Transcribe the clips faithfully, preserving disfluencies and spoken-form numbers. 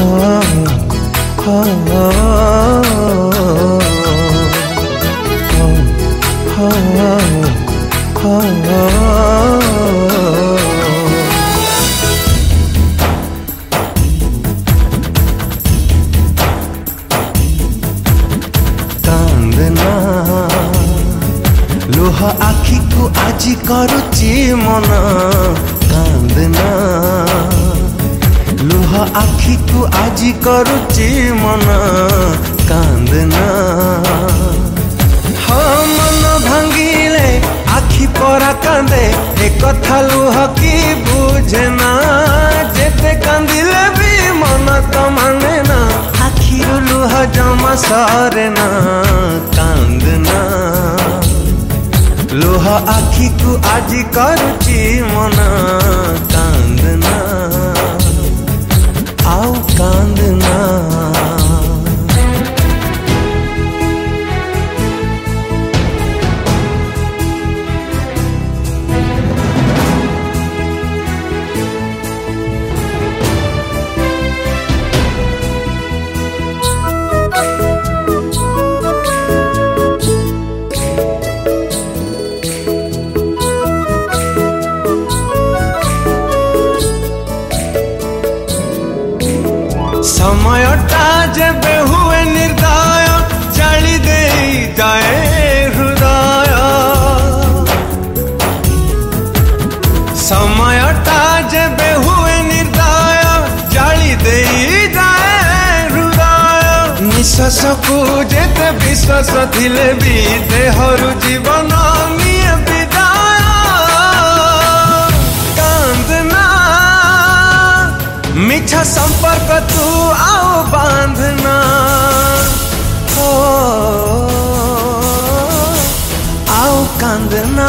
कांदना लुह आखि को आज करुची मन कांदना लुह आखि को आज करुची मन कांदना हाँ मन भांगिले आखि परा कांदे एक कथा लुह की बुझेना जेते कांदिले भी मन तो माने ना आखिरु लुह जमा सरेना कांदना लुह आखि को आज करुची मन कांदना आओ कांदना समयटा जेबे हुए निर्दय जाली दे जाए हृदय समयटा जेबे हुए निर्दय जाली दे जाए हृदय निश्वास को जेते विश्वास थिले भी देहरु जीवन निये विदाय कांदना मिछा संपर्क तू आओ बांधना ओ आओ कांदना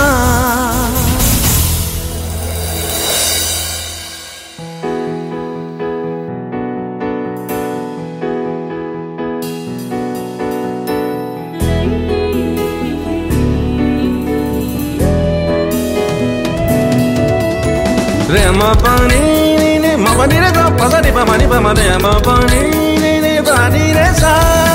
रे मा पानी मनी रे गा पदा रे मनी पा मने म पानी रे पानी रे सा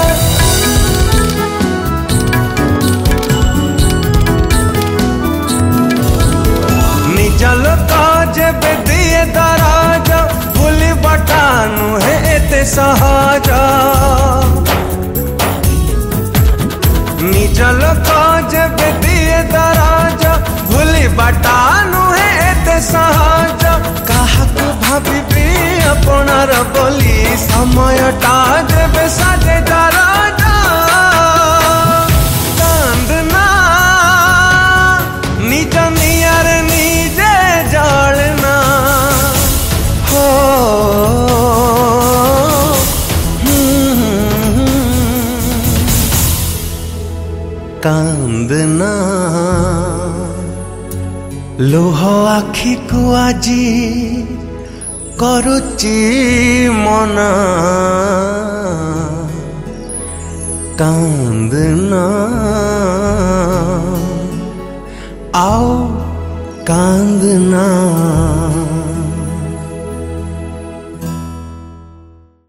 निजल का जेबे दिए दराज भूली बटानु है एते सहज निजल का जेबे दिए दराज भूली बटानु है एते सहज काहाको भाबिबी अपनार बोली समयटा जेबे साजे दराजा कांदना निज नियार निजे जलना हो कांदना लुह आखि को आजी करुची मन कांदना आओ कांदना।